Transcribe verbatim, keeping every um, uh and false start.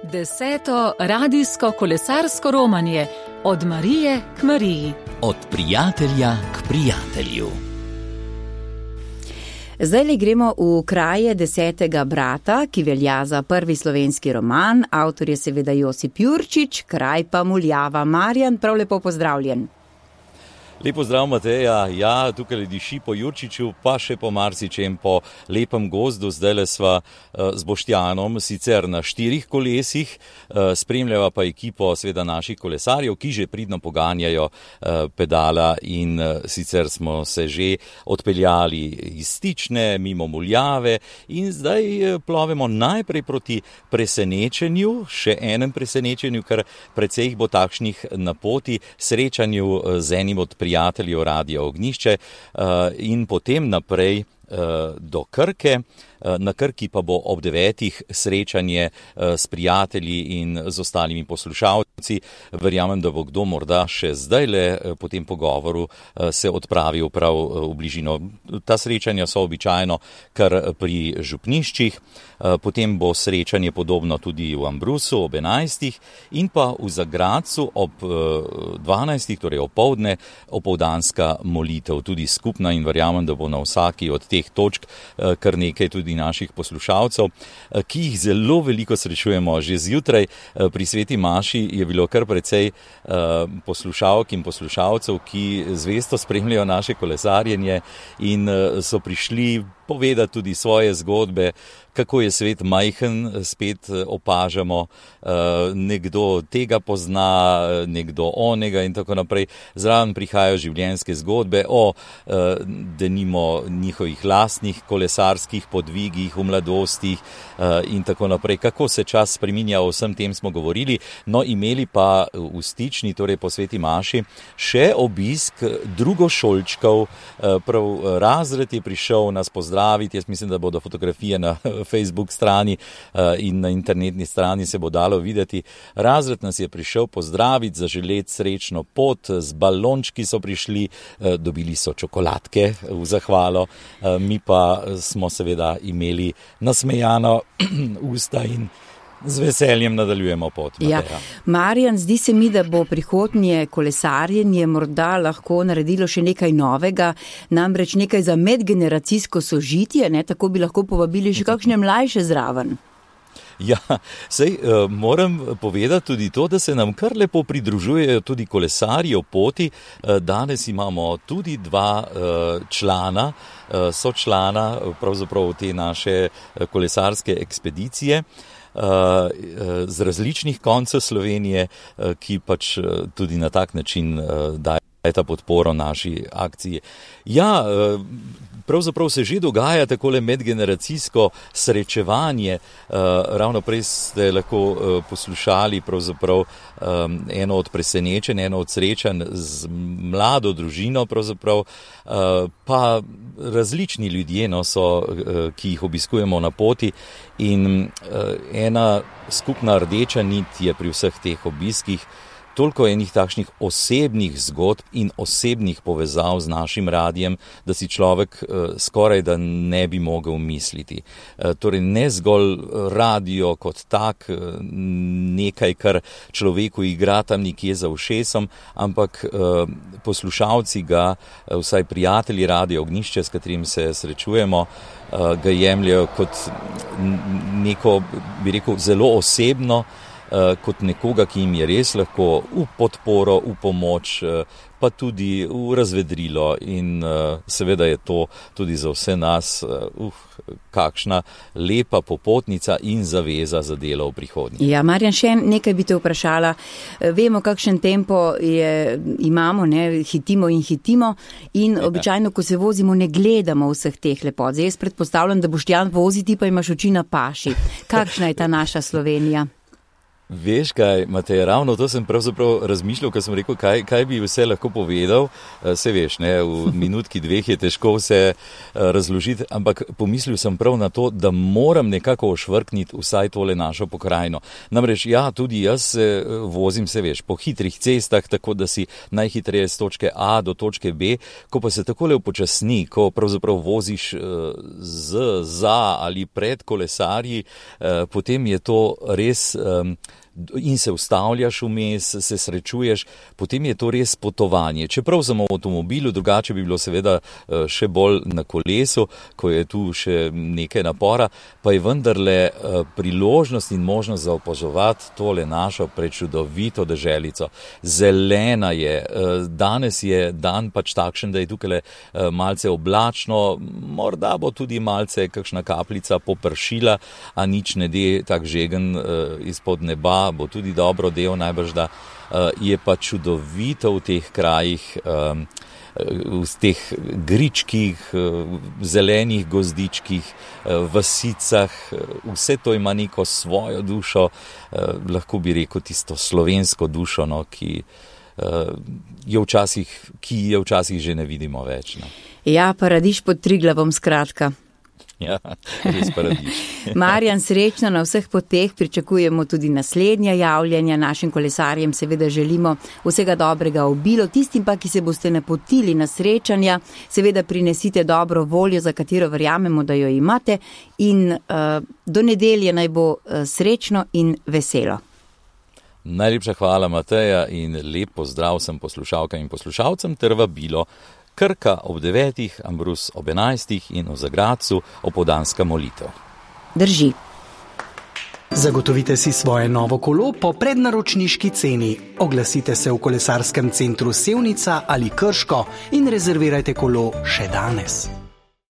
Deseto radijsko kolesarsko romanje od Marije k Mariji. Od prijatelja k prijatelju. Zdaj gremo v kraje Desetega brata, ki velja za prvi slovenski roman. Avtor je seveda Josip Jurčič, kraj pa Muljava. Marjan, prav lepo pozdravljen. Lepo zdrav, Mateja. Ja, tukaj diši po Jurčiču, pa še po marsičem, po lepem gozdu. Zdajle sva z Boštjanom, sicer na štirih kolesih, spremljava pa ekipo sveda naših kolesarjev, ki že pridno poganjajo pedala in sicer smo se že odpeljali iz Stične, mimo Muljave in zdaj plovemo najprej proti presenečenju, še enem presenečenju, ker precej jih bo takšnih na poti, srečanju z enim od prijateljev Radia Ognjišče in potem naprej do Krke. Na Krki pa bo ob devetih srečanje s prijatelji in z ostalimi poslušalci. Verjamem, da bo kdo morda še zdajle po tem pogovoru se odpravil prav v bližino. Ta srečanja so običajno kar pri župniščih, potem bo srečanje podobno tudi v Ambrusu ob enajstih in pa v Zagradcu ob dvanajstih, torej opoldne, opoldanska molitev, tudi skupna in verjamem, da bo na vsaki od teh točk kar nekaj tudi naših poslušalcev, ki jih zelo veliko srečujemo. Že zjutraj pri Sveti maši je bilo kar precej poslušalk in poslušalcev, ki zvesto spremljajo naše kolesarjenje in so prišli povedati tudi svoje zgodbe, kako je svet majhen, spet opažamo, nekdo tega pozna, nekdo onega in tako naprej. Zraven prihajajo življenjske zgodbe o denimo njihovih lastnih kolesarskih podvigih v mladostih in tako naprej. Kako se čas spreminja, o vsem tem smo govorili, no imeli pa v Stični, torej po Sveti maši, še obisk drugošolčkov, prav razred je prišel nas pozdraviti. Jaz mislim, da bodo fotografije na Facebook strani in na internetni strani se bo dalo videti. Razred nas je prišel pozdraviti, zaželeti srečno pot, z balončki so prišli, dobili so čokoladke v zahvalo, mi pa smo seveda imeli nasmejano usta in z veseljem nadaljujemo pot. Ja. Marjan, zdi se mi, da bo prihodnje kolesarjenje morda lahko naredilo še nekaj novega, namreč nekaj za medgeneracijsko sožitje, ne? Tako bi lahko povabili še kakšne mlajše zraven. Ja, sej moram povedati tudi to, da se nam kar lepo pridružujejo tudi kolesarji o poti. Danes imamo tudi dva člana, sočlana pravzaprav te naše kolesarske ekspedicije z različnih koncev Slovenije, ki pač tudi na tak način daje podporo naši akciji. Ja, pravzaprav se že dogaja takole medgeneracijsko srečevanje. Ravno prej ste lahko poslušali pravzaprav eno od presenečenj, eno od srečanj z mlado družino, pravzaprav pa različni ljudje no, so, ki jih obiskujemo na poti in ena skupna rdeča nit je pri vseh teh obiskih toliko enih takšnih osebnih zgodb in osebnih povezav z našim radijem, da si človek skoraj da ne bi mogel misliti. Torej ne zgolj radio kot tak, nekaj, kar človeku igra tam nekje za ušesom, ampak poslušalci ga, vsaj prijatelji Radia Ognjišče, s katerim se srečujemo, ga jemljajo kot neko, bi rekel, zelo osebno, kot nekoga, ki jim je res lahko v podporo, v pomoč, pa tudi v razvedrilo in seveda je to tudi za vse nas uh, kakšna lepa popotnica in zaveza za delo v prihodnje. Ja, Marjan, še nekaj bi te vprašala. Vemo, kakšen tempo je, imamo, ne, hitimo in hitimo in ja. Običajno, ko se vozimo, ne gledamo vseh teh lepot. Zdaj, jaz predpostavljam, da Boštjan vozi, ti pa imaš oči na paši. Kakšna je ta naša Slovenija? Veš kaj, Matej, ravno to sem pravzaprav razmišljal, ko sem rekel, kaj, kaj bi vse lahko povedal. Se veš, ne, v minutki dveh je težko vse razložiti, ampak pomislil sem prav na to, da moram nekako ošvrkniti vsaj tole našo pokrajino. Namreč, ja, tudi jaz se vozim, se veš, po hitrih cestah, tako da si najhitreje z točke A do točke B, ko pa se takole upočasni, ko pravzaprav voziš z, za ali pred kolesarji, potem je to res in se ustavljaš vmes, se srečuješ, potem je to res potovanje. Čeprav sem v avtomobilu, drugače bi bilo seveda še bolj na kolesu, ko je tu še nekaj napora, pa je vendarle priložnost in možnost za opazovati tole našo prečudovito deželico. Zelena je, danes je dan pač takšen, da je tukaj malce oblačno, morda bo tudi malce kakšna kapljica popršila, a nič ne de tak žegen izpod neba, bo tudi dobro del, najbrž da je pa čudovito v teh krajih, v teh gričkih, zelenih gozdičkih, vasicah, vse to ima neko svojo dušo, lahko bi rekel tisto slovensko dušo, no, ki, je včasih, ki je včasih že ne vidimo več. No. Ja, paradiž pod Triglavom, skratka. Ja, res paradiž. Marjan, srečno na vseh poteh, pričakujemo tudi naslednja javljanja, našim kolesarjem seveda želimo vsega dobrega obilo, tistim pa, ki se boste napotili na srečanja, seveda prinesite dobro voljo, za katero verjamemo, da jo imate in uh, do nedelje naj bo uh, srečno in veselo. Najlepša hvala, Mateja, in lep pozdrav sem poslušalkam in poslušalcem ter vabilo Krka ob devetih, Ambrus ob enajstih in v Zagradcu opoldanska molitev. Drži. Zagotovite si svoje novo kolo po prednaročniški ceni. Oglasite se v kolesarskem centru Sevnica ali Krško in rezervirajte kolo še danes.